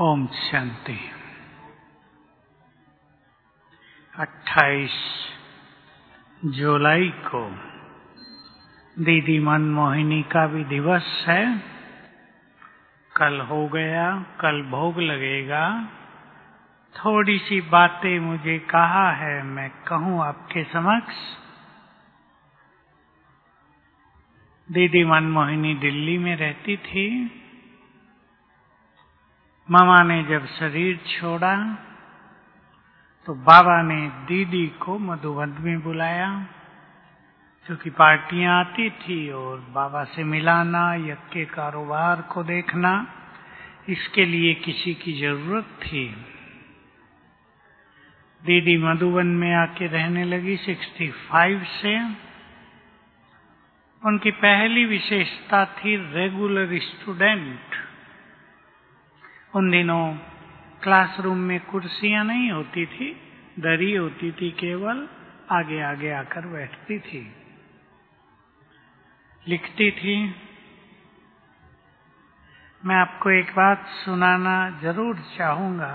ओम शांति। 28 जुलाई को दीदी मनमोहिनी का भी दिवस है। कल हो गया, कल भोग लगेगा। थोड़ी सी बातें मुझे कहा है, मैं कहूँ आपके समक्ष। दीदी मनमोहिनी दिल्ली में रहती थी। मामा ने जब शरीर छोड़ा तो बाबा ने दीदी को मधुबन में बुलाया, क्योंकि पार्टियां आती थी और बाबा से मिलाना, यज्ञ के कारोबार को देखना, इसके लिए किसी की जरूरत थी। दीदी मधुबन में आके रहने लगी 65 से। उनकी पहली विशेषता थी रेगुलर स्टूडेंट। उन दिनों क्लासरूम में कुर्सियां नहीं होती थी, दरी होती थी, केवल आगे आगे आकर बैठती थी, लिखती थी। मैं आपको एक बात सुनाना जरूर चाहूंगा।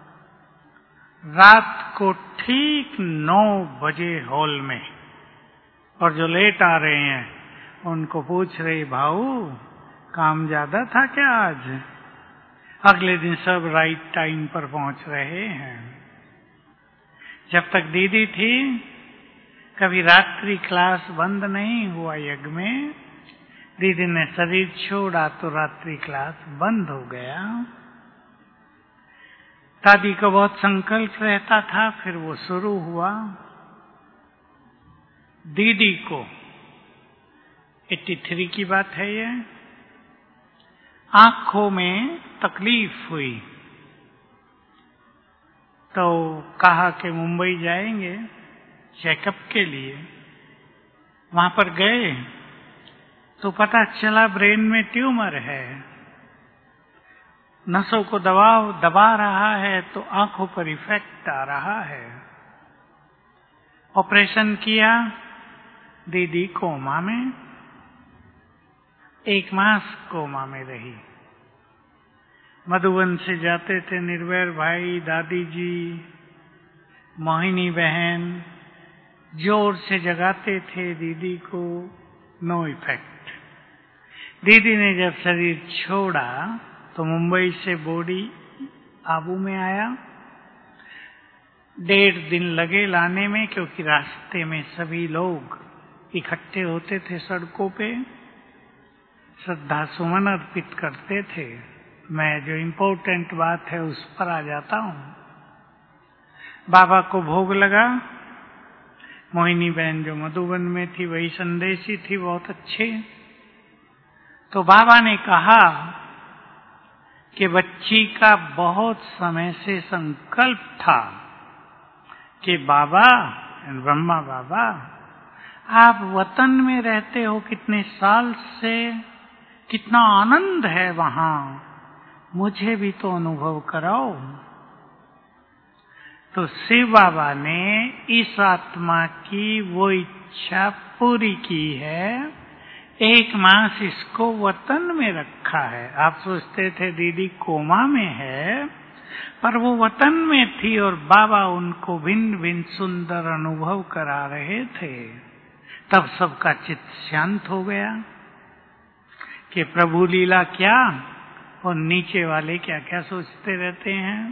रात को ठीक 9 बजे हॉल में, और जो लेट आ रहे हैं उनको पूछ रही, भाऊ काम ज्यादा था क्या आज? अगले दिन सब राइट टाइम पर पहुंच रहे हैं। जब तक दीदी थी कभी रात्रि क्लास बंद नहीं हुआ। यज्ञ में दीदी ने शरीर छोड़ा तो रात्रि क्लास बंद हो गया। दादी को बहुत संकल्प रहता था, फिर वो शुरू हुआ। दीदी को 83 की बात है ये, आंखों में तकलीफ हुई तो कहा कि मुंबई जाएंगे चेकअप के लिए। वहां पर गए तो पता चला ब्रेन में ट्यूमर है, नसों को दबा रहा है, तो आंखों पर इफेक्ट आ रहा है। ऑपरेशन किया, दीदी कोमा में, 1 मास कोमा में रही। मधुबन से जाते थे निर्वैर भाई, दादी जी, मोहिनी बहन, जोर से जगाते थे दीदी को। No effect. दीदी ने जब शरीर छोड़ा तो मुंबई से बॉडी आबू में आया। 1.5 दिन लगे लाने में, क्योंकि रास्ते में सभी लोग इकट्ठे होते थे सड़कों पे, श्रद्धा सुमन अर्पित करते थे। मैं जो इम्पोर्टेंट बात है उस पर आ जाता हूँ। बाबा को भोग लगा। मोहिनी बहन जो मधुबन में थी वही संदेशी थी, बहुत अच्छे। तो बाबा ने कहा कि बच्ची का बहुत समय से संकल्प था कि बाबा, ब्रह्मा बाबा, आप वतन में रहते हो कितने साल से, कितना आनंद है वहां, मुझे भी तो अनुभव कराओ। तो शिव बाबा ने इस आत्मा की वो इच्छा पूरी की है। 1 मास इसको वतन में रखा है। आप सोचते थे दीदी कोमा में है, पर वो वतन में थी और बाबा उनको भिन्न भिन्न सुंदर अनुभव करा रहे थे। तब सबका चित्त शांत हो गया कि प्रभु लीला क्या और नीचे वाले क्या क्या सोचते रहते हैं।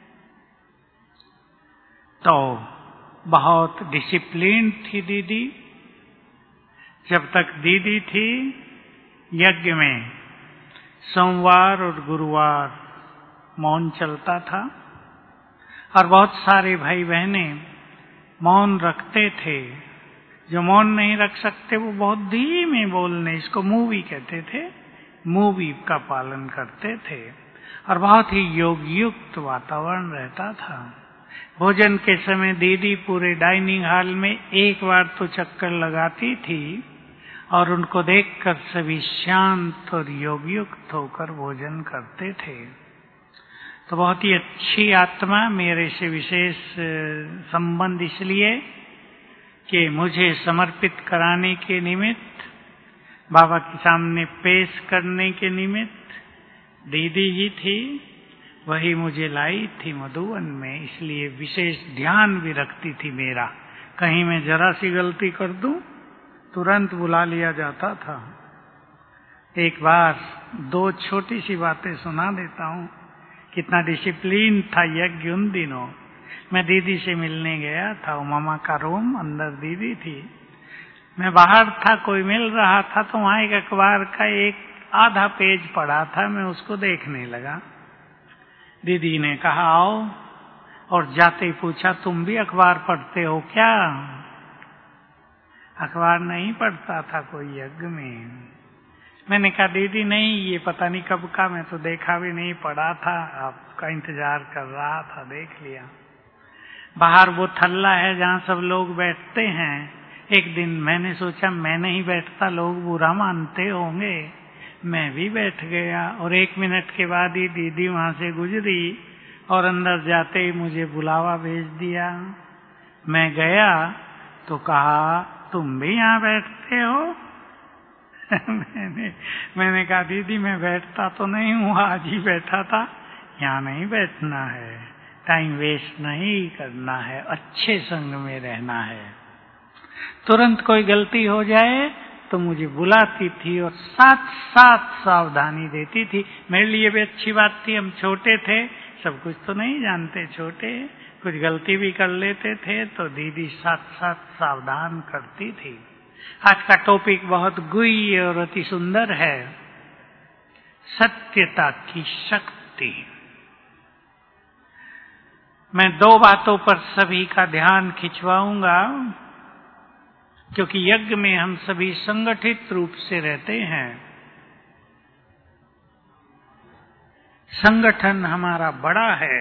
तो बहुत डिसिप्लिन थी दीदी। जब तक दीदी थी यज्ञ में सोमवार और गुरुवार मौन चलता था, और बहुत सारे भाई बहने मौन रखते थे। जो मौन नहीं रख सकते वो बहुत धीमे बोलने, इसको मूवी कहते थे, मूवी का पालन करते थे। और बहुत ही योग युक्त वातावरण रहता था। भोजन के समय दीदी पूरे डाइनिंग हॉल में 1 बार तो चक्कर लगाती थी, और उनको देखकर सभी शांत और योग युक्त होकर भोजन करते थे। तो बहुत ही अच्छी आत्मा। मेरे से विशेष संबंध इसलिए कि मुझे समर्पित कराने के निमित्त, बाबा के सामने पेश करने के निमित्त दीदी ही थी। वही मुझे लाई थी मधुवन में, इसलिए विशेष ध्यान भी रखती थी मेरा। कहीं मैं जरा सी गलती कर दूं तुरंत बुला लिया जाता था। एक बार 2 छोटी सी बातें सुना देता हूं, कितना डिसिप्लिन था यज्ञ उन दिनों। मैं दीदी से मिलने गया था, मामा का रूम, अंदर दीदी थी, मैं बाहर था, कोई मिल रहा था तो वहां एक अखबार का एक आधा पेज पड़ा था, मैं उसको देखने लगा। दीदी ने कहा आओ, और जाते ही पूछा तुम भी अखबार पढ़ते हो क्या? अखबार नहीं पढ़ता था कोई यज्ञ में। मैंने कहा दीदी नहीं, ये पता नहीं कब का, मैं तो देखा भी नहीं, पढ़ा था, आपका इंतजार कर रहा था, देख लिया। बाहर वो थल्ला है जहाँ सब लोग बैठते हैं। एक दिन मैंने सोचा मैं नहीं बैठता, लोग बुरा मानते होंगे, मैं भी बैठ गया। और 1 मिनट के बाद ही दीदी वहां से गुजरी और अंदर जाते ही मुझे बुलावा भेज दिया। मैं गया तो कहा तुम भी यहाँ बैठते हो? मैंने कहा दीदी मैं बैठता तो नहीं हूँ, आज ही बैठा था, यहाँ नहीं बैठना है, टाइम वेस्ट नहीं करना है, अच्छे संग में रहना है। तुरंत कोई गलती हो जाए तो मुझे बुलाती थी और साथ साथ सावधानी देती थी। मेरे लिए भी अच्छी बात थी, हम छोटे थे, सब कुछ तो नहीं जानते, छोटे, कुछ गलती भी कर लेते थे तो दीदी साथ साथ सावधान करती थी। आज का टॉपिक बहुत गुई और अति सुंदर है, सत्यता की शक्ति। मैं 2 बातों पर सभी का ध्यान खिंचवाऊंगा, क्योंकि यज्ञ में हम सभी संगठित रूप से रहते हैं। संगठन हमारा बड़ा है।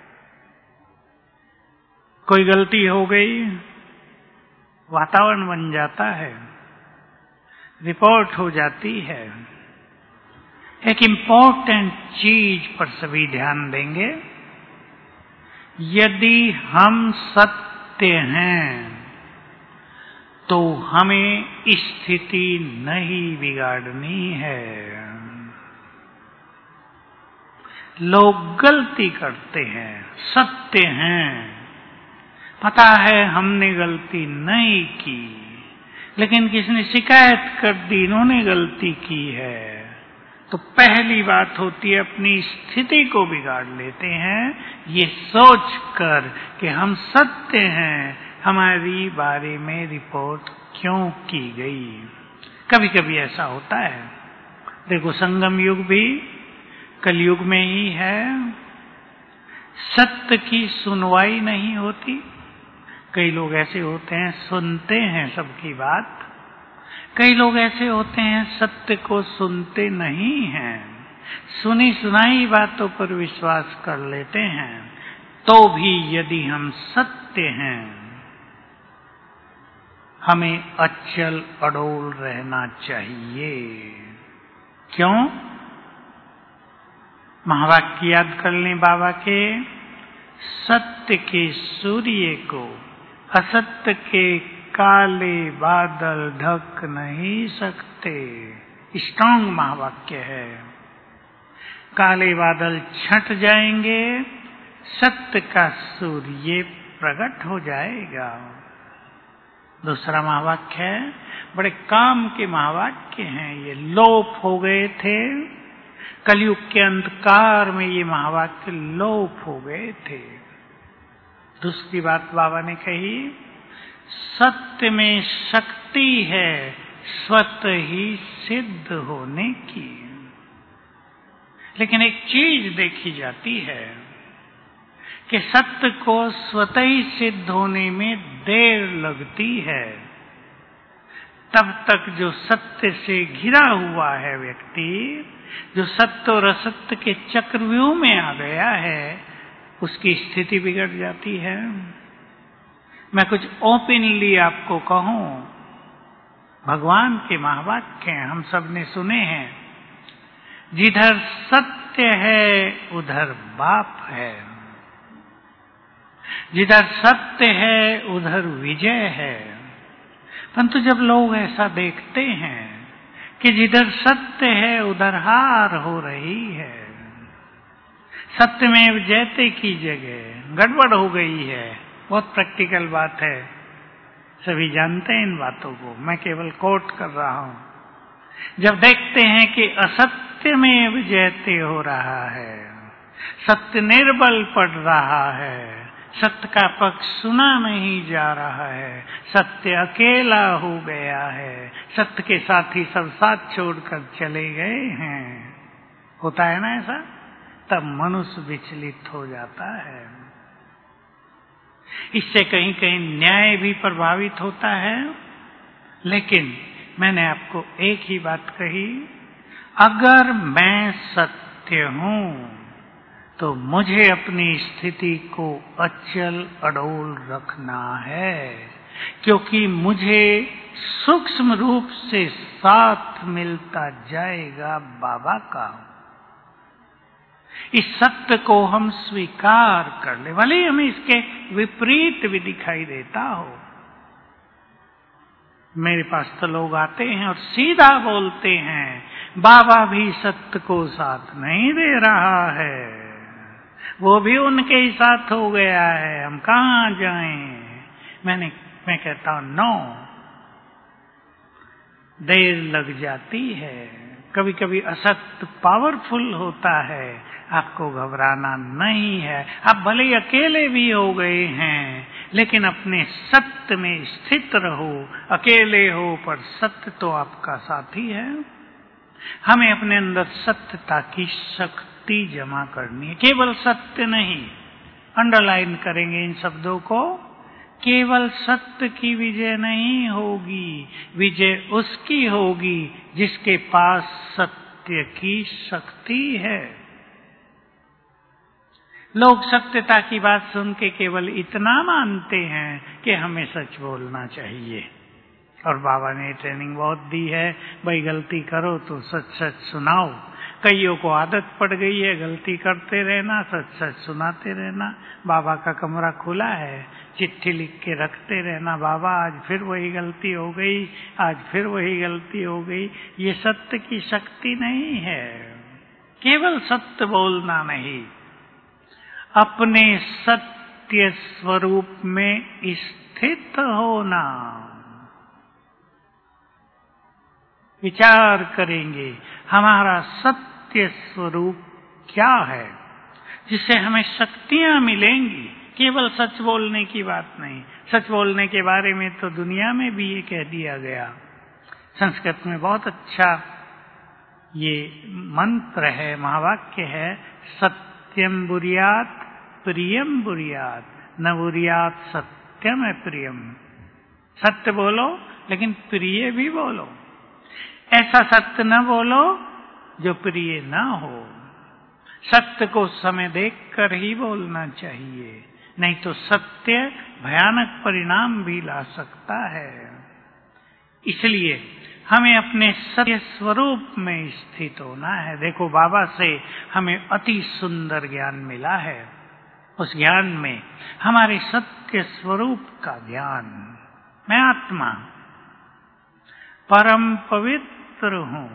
कोई गलती हो गई, वातावरण बन जाता है, रिपोर्ट हो जाती है। एक इम्पोर्टेंट चीज पर सभी ध्यान देंगे, यदि हम सत्य हैं तो हमें स्थिति नहीं बिगाड़नी है। लोग गलती करते हैं, सत्य हैं, पता है हमने गलती नहीं की, लेकिन किसने शिकायत कर दी इन्होंने गलती की है, तो पहली बात होती है अपनी स्थिति को बिगाड़ लेते हैं, ये सोचकर कि हम सत्य हैं, हमारी बारे में रिपोर्ट क्यों की गई। कभी कभी ऐसा होता है। देखो संगम युग भी कलयुग में ही है, सत्य की सुनवाई नहीं होती। कई लोग ऐसे होते हैं सुनते हैं सबकी बात, कई लोग ऐसे होते हैं सत्य को सुनते नहीं हैं, सुनी सुनाई बातों पर विश्वास कर लेते हैं। तो भी यदि हम सत्य हैं, हमें अचल अडोल रहना चाहिए। क्यों? महावाक्य याद कर लें बाबा के, सत्य के सूर्य को असत्य के काले बादल ढक नहीं सकते। स्ट्रांग महावाक्य है। काले बादल छंट जाएंगे, सत्य का सूर्य प्रकट हो जाएगा। दूसरा महावाक्य है, बड़े काम के महावाक्य हैं, ये लोप हो गए थे, कलयुग के अंधकार में ये महावाक्य लोप हो गए थे। दूसरी बात बाबा ने कही, सत्य में शक्ति है स्वतः ही सिद्ध होने की। लेकिन एक चीज देखी जाती है कि सत्य को स्वतः ही सिद्ध होने में देर लगती है। तब तक जो सत्य से घिरा हुआ है व्यक्ति, जो सत्य और असत्य के चक्रव्यूह में आ गया है, उसकी स्थिति बिगड़ जाती है। मैं कुछ ओपनली आपको कहूं, भगवान के महावाक्य हम सब ने सुने हैं, जिधर सत्य है उधर बाप है, जिधर सत्य है उधर विजय है। परंतु जब लोग ऐसा देखते हैं कि जिधर सत्य है उधर हार हो रही है, सत्यमेव जयते की जगह गड़बड़ हो गई है। बहुत प्रैक्टिकल बात है, सभी जानते हैं इन बातों को, मैं केवल कोट कर रहा हूं। जब देखते हैं कि असत्यमेव जयते हो रहा है, सत्य निर्बल पड़ रहा है, सत्य का पक्ष सुना नहीं जा रहा है, सत्य अकेला हो गया है, सत्य के साथी सब साथ छोड़कर चले गए हैं, होता है ना ऐसा, तब मनुष्य विचलित हो जाता है। इससे कहीं कहीं न्याय भी प्रभावित होता है। लेकिन मैंने आपको एक ही बात कही, अगर मैं सत्य हूं तो मुझे अपनी स्थिति को अचल अडोल रखना है, क्योंकि मुझे सूक्ष्म रूप से साथ मिलता जाएगा बाबा का। इस सत्य को हम स्वीकार कर ले, भले हमें इसके विपरीत भी दिखाई देता हो। मेरे पास तो लोग आते हैं और सीधा बोलते हैं, बाबा भी सत्य को साथ नहीं दे रहा है, वो भी उनके ही साथ हो गया है, हम कहां जाएं। मैं कहता हूं नो, देर लग जाती है। कभी कभी असत्य पावरफुल होता है, आपको घबराना नहीं है। आप भले ही अकेले भी हो गए हैं, लेकिन अपने सत्य में स्थित रहो। अकेले हो पर सत्य तो आपका साथी है। हमें अपने अंदर सत्यता की शक्ति जमा करनी है, केवल सत्य नहीं। अंडरलाइन करेंगे इन शब्दों को, केवल सत्य की विजय नहीं होगी, विजय उसकी होगी जिसके पास सत्य की शक्ति है। लोग सत्यता की बात सुन के केवल इतना मानते हैं कि हमें सच बोलना चाहिए, और बाबा ने ट्रेनिंग बहुत दी है, भाई गलती करो तो सच सच सुनाओ। कईयों को आदत पड़ गई है गलती करते रहना, सच सच सुनाते रहना। बाबा का कमरा खुला है, चिट्ठी लिख के रखते रहना, बाबा आज फिर वही गलती हो गई, आज फिर वही गलती हो गई। ये सत्य की शक्ति नहीं है। केवल सत्य बोलना नहीं, अपने सत्य स्वरूप में स्थित होना। विचार करेंगे हमारा सत्य स्वरूप क्या है, जिससे हमें शक्तियां मिलेंगी। केवल सच बोलने की बात नहीं। सच बोलने के बारे में तो दुनिया में भी ये कह दिया गया। संस्कृत में बहुत अच्छा ये मंत्र है, महावाक्य है, सत्यम बुर्यात प्रियम बुर्यात, न बुर्यात सत्यम प्रियम। सत्य बोलो लेकिन प्रिय भी बोलो। ऐसा सत्य न बोलो जो प्रिय न हो। सत्य को समय देखकर ही बोलना चाहिए, नहीं तो सत्य भयानक परिणाम भी ला सकता है। इसलिए हमें अपने सत्य स्वरूप में स्थित होना है। देखो, बाबा से हमें अति सुंदर ज्ञान मिला है। उस ज्ञान में हमारे सत्य स्वरूप का ज्ञान, मैं आत्मा परम पवित्र हूं,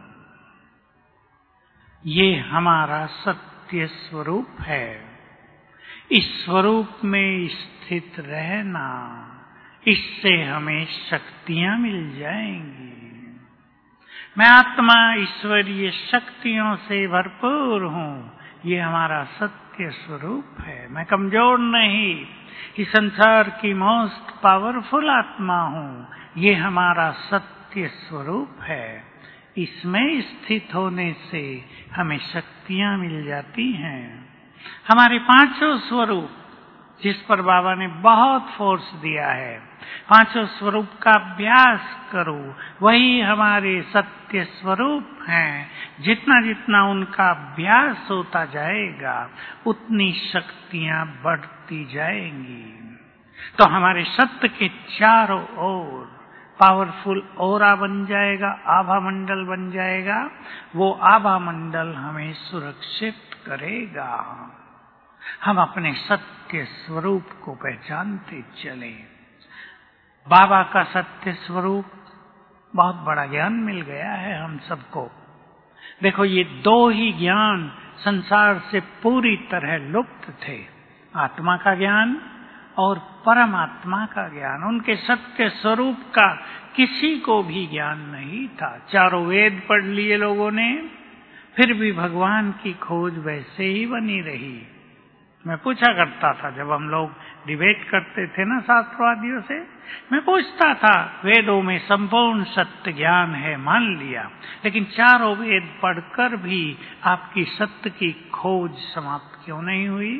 ये हमारा सत्य स्वरूप है। इस स्वरूप में स्थित रहना, इससे हमें शक्तियां मिल जाएंगी। मैं आत्मा ईश्वरीय शक्तियों से भरपूर हूं, ये हमारा सत्य स्वरूप है। मैं कमजोर नहीं, इस संसार की मोस्ट पावरफुल आत्मा हूं, ये हमारा सत्य स्वरूप है। इसमें स्थित होने से हमें शक्तियां मिल जाती हैं। हमारे पांचों स्वरूप, जिस पर बाबा ने बहुत फोर्स दिया है, पांचों स्वरूप का अभ्यास करो, वही हमारे सत्य स्वरूप हैं। जितना जितना उनका अभ्यास होता जाएगा, उतनी शक्तियां बढ़ती जाएंगी। तो हमारे सत्य के चारों ओर पावरफुल ओरा बन जाएगा, आभा मंडल बन जाएगा। वो आभा मंडल हमें सुरक्षित करेगा। हम अपने सत्य स्वरूप को पहचानते चले। बाबा का सत्य स्वरूप, बहुत बड़ा ज्ञान मिल गया है हम सबको। देखो, ये दो ही ज्ञान संसार से पूरी तरह लुप्त थे। आत्मा का ज्ञान और परमात्मा का ज्ञान, उनके सत्य स्वरूप का किसी को भी ज्ञान नहीं था। चारों वेद पढ़ लिए लोगों ने, फिर भी भगवान की खोज वैसे ही बनी रही। मैं पूछा करता था, जब हम लोग डिबेट करते थे ना शास्त्रवादियों से, मैं पूछता था, वेदों में संपूर्ण सत्य ज्ञान है मान लिया, लेकिन चारों वेद पढ़कर भी आपकी सत्य की खोज समाप्त क्यों नहीं हुई?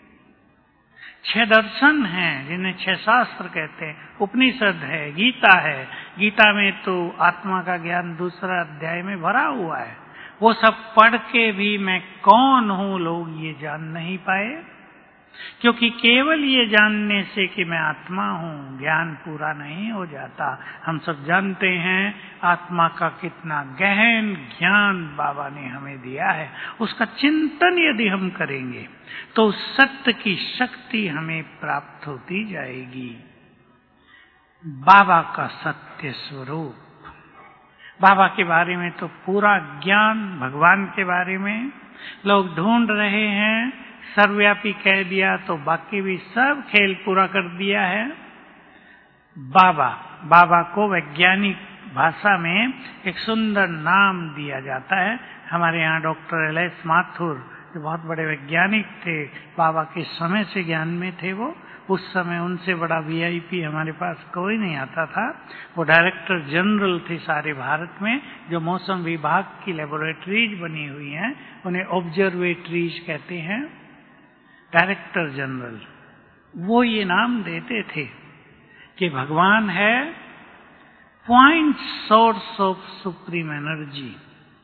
6 दर्शन हैं जिन्हें 6 शास्त्र कहते हैं, उपनिषद है, गीता है। गीता में तो आत्मा का ज्ञान 2 अध्याय में भरा हुआ है। वो सब पढ़ के भी मैं कौन हूं लोग ये जान नहीं पाए, क्योंकि केवल ये जानने से कि मैं आत्मा हूं ज्ञान पूरा नहीं हो जाता। हम सब जानते हैं आत्मा का कितना गहन ज्ञान बाबा ने हमें दिया है। उसका चिंतन यदि हम करेंगे तो सत्य की शक्ति हमें प्राप्त होती जाएगी। बाबा का सत्य स्वरूप, बाबा के बारे में तो पूरा ज्ञान, भगवान के बारे में लोग ढूंढ रहे हैं। सर्वव्यापी कह दिया तो बाकी भी सब खेल पूरा कर दिया है। बाबा को वैज्ञानिक भाषा में एक सुंदर नाम दिया जाता है। हमारे यहाँ डॉक्टर एल.एस. माथुर, जो बहुत बड़े वैज्ञानिक थे, बाबा के समय से ज्ञान में थे वो। उस समय उनसे बड़ा वीआईपी हमारे पास कोई नहीं आता था। वो डायरेक्टर जनरल थे सारे भारत में। जो मौसम विभाग की लेबोरेटरीज बनी हुई हैं उन्हें ऑब्जर्वेटरीज कहते हैं, डायरेक्टर जनरल। वो ये नाम देते थे कि भगवान है point source of supreme energy.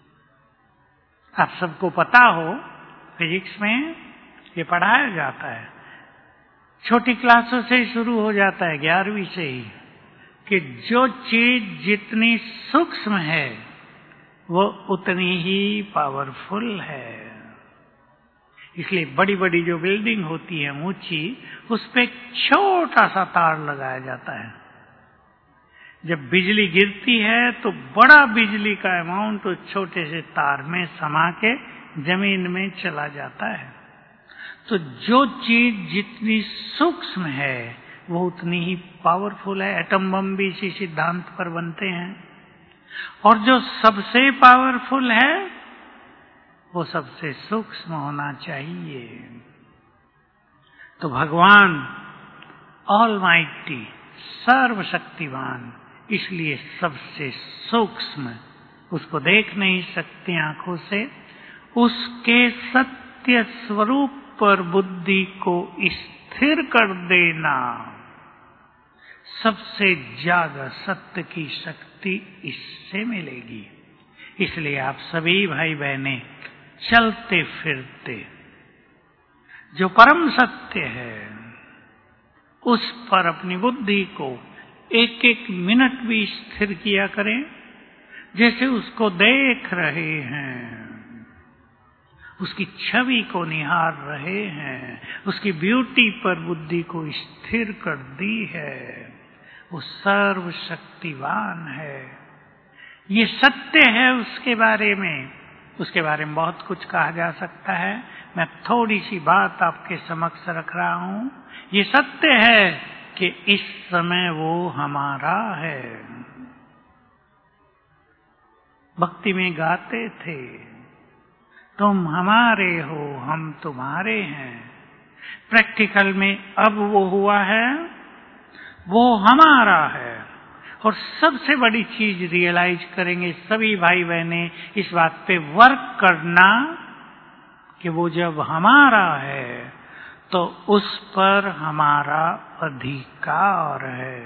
आप सबको पता हो, फिजिक्स में ये पढ़ाया जाता है, छोटी क्लासों से ही शुरू हो जाता है, 11वीं से ही, कि जो चीज जितनी सूक्ष्म है वो उतनी ही पावरफुल है। इसलिए बड़ी बड़ी जो बिल्डिंग होती है ऊंची, उस पे एक छोटा सा तार लगाया जाता है। जब बिजली गिरती है तो बड़ा बिजली का अमाउंट उस छोटे से तार में समा के जमीन में चला जाता है। तो जो चीज जितनी सूक्ष्म है वो उतनी ही पावरफुल है। एटम बम भी इसी सिद्धांत पर बनते हैं। और जो सबसे पावरफुल है वो सबसे सूक्ष्म होना चाहिए। तो भगवान ऑलमाइटी, सर्वशक्तिमान, इसलिए सबसे सूक्ष्म, उसको देख नहीं सकते आंखों से। उसके सत्य स्वरूप पर बुद्धि को स्थिर कर देना, सबसे ज्यादा सत्य की शक्ति इससे मिलेगी। इसलिए आप सभी भाई बहनें चलते फिरते जो परम सत्य है उस पर अपनी बुद्धि को एक एक मिनट भी स्थिर किया करें, जैसे उसको देख रहे हैं, उसकी छवि को निहार रहे हैं, उसकी ब्यूटी पर बुद्धि को स्थिर कर दी है। वो सर्वशक्तिवान है। ये सत्य है। उसके बारे में बहुत कुछ कहा जा सकता है। मैं थोड़ी सी बात आपके समक्ष रख रहा हूं। ये सत्य है कि इस समय वो हमारा है। भक्ति में गाते थे, तुम हमारे हो हम तुम्हारे हैं। प्रैक्टिकल में अब वो हुआ है, वो हमारा है। और सबसे बड़ी चीज रियलाइज करेंगे सभी भाई बहने, इस बात पे वर्क करना कि वो जब हमारा है तो उस पर हमारा अधिकार है।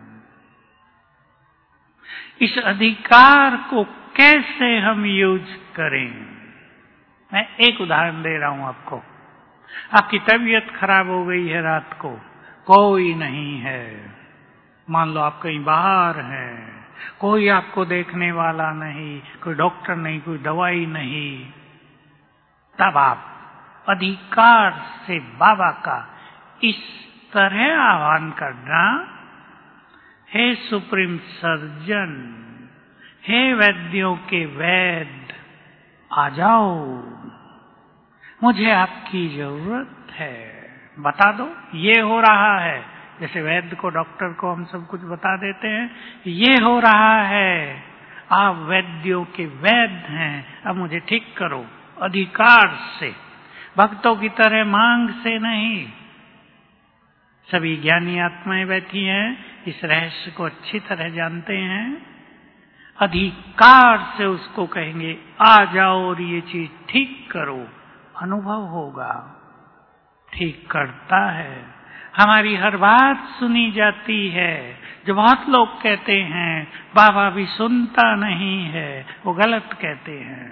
इस अधिकार को कैसे हम यूज करें? मैं एक उदाहरण दे रहा हूं आपको। आपकी तबीयत खराब हो गई है, रात को कोई नहीं है, मान लो आप कहीं बाहर हैं, कोई आपको देखने वाला नहीं, कोई डॉक्टर नहीं, कोई दवाई नहीं, तब आप अधिकार से बाबा का इस तरह आह्वान करना, हे सुप्रीम सर्जन, हे वैद्यों के वैद्य, आ जाओ, मुझे आपकी जरूरत है, बता दो ये हो रहा है। जैसे वैद्य को, डॉक्टर को हम सब कुछ बता देते हैं, ये हो रहा है, आप वैद्यों के वैद्य हैं, अब मुझे ठीक करो अधिकार से, भक्तों की तरह मांग से नहीं। सभी ज्ञानी आत्माएं बैठी हैं, इस रहस्य को अच्छी तरह जानते हैं। अधिकार से उसको कहेंगे आ जाओ और ये चीज ठीक करो, अनुभव होगा, ठीक करता है। हमारी हर बात सुनी जाती है। जो बहुत लोग कहते हैं बाबा भी सुनता नहीं है, वो गलत कहते हैं।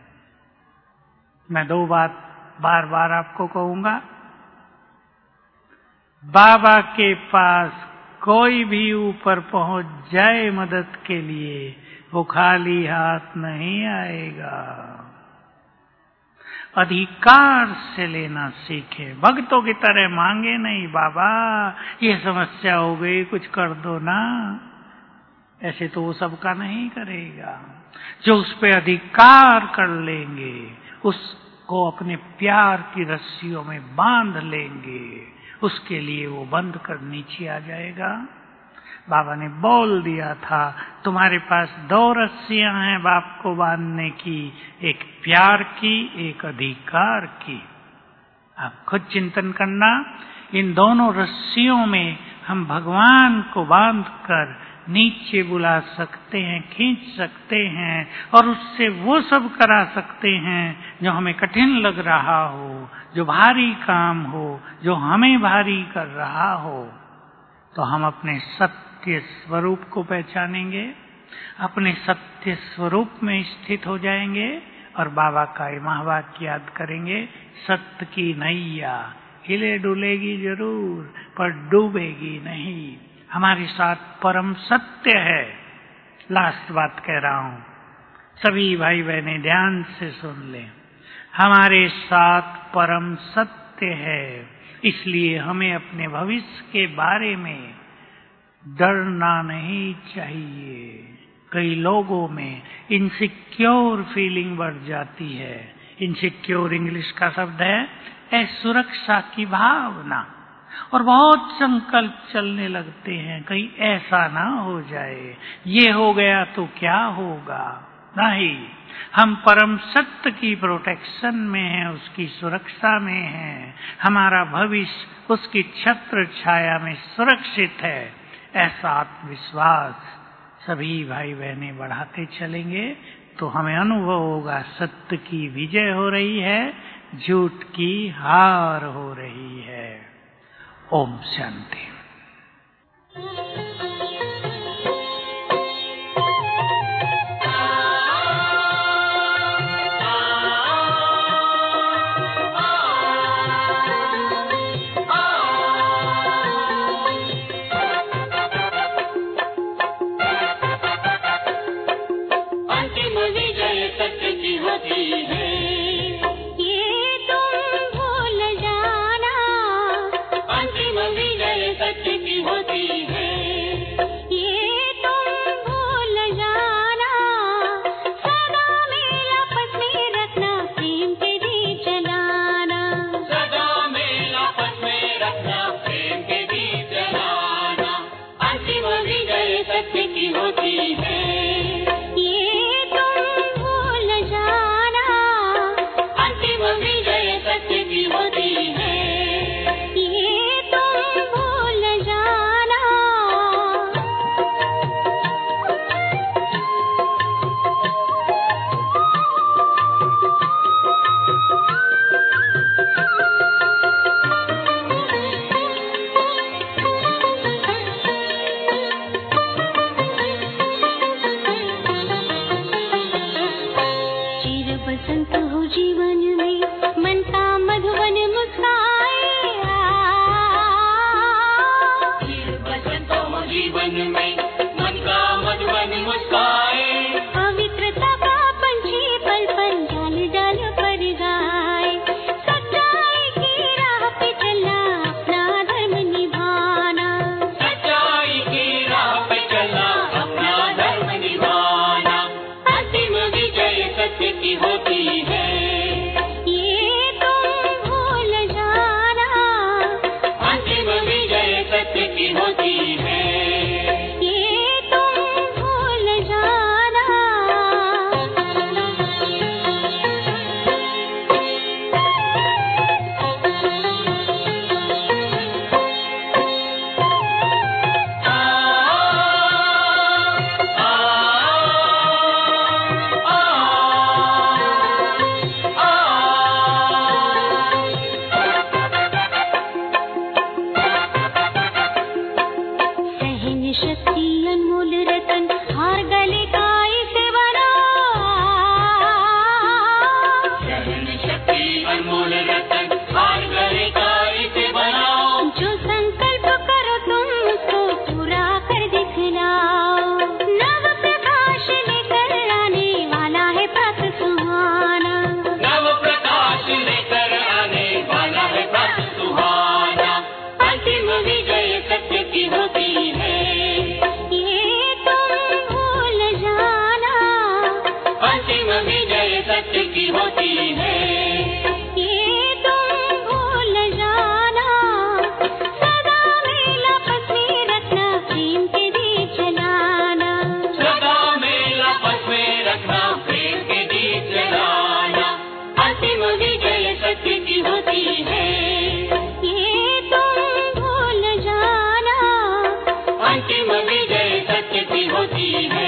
मैं 2 बात बार बार आपको कहूंगा। बाबा के पास कोई भी ऊपर पहुंच जाए मदद के लिए, वो खाली हाथ नहीं आएगा। अधिकार से लेना सीखे, भक्तों की तरह मांगे नहीं, बाबा ये समस्या हो गई कुछ कर दो ना, ऐसे तो वो सबका नहीं करेगा। जो उस पे अधिकार कर लेंगे, उसको अपने प्यार की रस्सियों में बांध लेंगे, उसके लिए वो बंद कर नीचे आ जाएगा। बाबा ने बोल दिया था तुम्हारे पास 2 रस्सियां हैं बाप को बांधने की, एक प्यार की, एक अधिकार की। आप खुद चिंतन करना, इन दोनों रस्सियों में हम भगवान को बांधकर नीचे बुला सकते हैं, खींच सकते हैं, और उससे वो सब करा सकते हैं जो हमें कठिन लग रहा हो, जो भारी काम हो, जो हमें भारी कर रहा हो। तो हम अपने सत्य स्वरूप को पहचानेंगे, अपने सत्य स्वरूप में स्थित हो जाएंगे और बाबा का ये महावाक्य याद करेंगे, सत्य की नैया हिले डुलेगी जरूर पर डूबेगी नहीं। हमारे साथ परम सत्य है। लास्ट बात कह रहा हूं, सभी भाई बहनें ध्यान से सुन लें। हमारे साथ परम सत्य है, इसलिए हमें अपने भविष्य के बारे में डरना नहीं चाहिए। कई लोगों में इनसिक्योर फीलिंग बढ़ जाती है। इनसिक्योर इंग्लिश का शब्द है असुरक्षा की भावना, और बहुत संकल्प चलने लगते हैं कहीं ऐसा ना हो जाए, ये हो गया तो क्या होगा। नहीं, हम परम सत्य की प्रोटेक्शन में हैं, उसकी सुरक्षा में हैं। हमारा भविष्य उसकी छत्र छाया में सुरक्षित है। ऐसा आत्मविश्वास सभी भाई बहनें बढ़ाते चलेंगे तो हमें अनुभव होगा सत्य की विजय हो रही है, झूठ की हार हो रही है। ओम शांति। बसंत हो जीवन में मन का मधुबन मुस्कान अनमोल रतन हार करेगा इसे बनाओ। जो संकल्प करो तुम उसको पूरा कर दिखलाओ। नव प्रकाश लेकर आने वाला है प्रातः सुहाना। नव प्रकाश लेकर आने वाला है प्रातः सुहाना। अंतिम विजय सत्य की होती है, ये तुम भूल जाना। अंतिम विजय सत्य की होती है, ये तुम भूल जाना। सदा मेला आपस में रखना, प्रेम के दीप जलाना। सदा मेला आपस में रखना, प्रेम के दीप जलाना। अंतिम विजय सत्य की होती है, ये तुम भूल जाना। अंतिम विजय सत्य की होती है।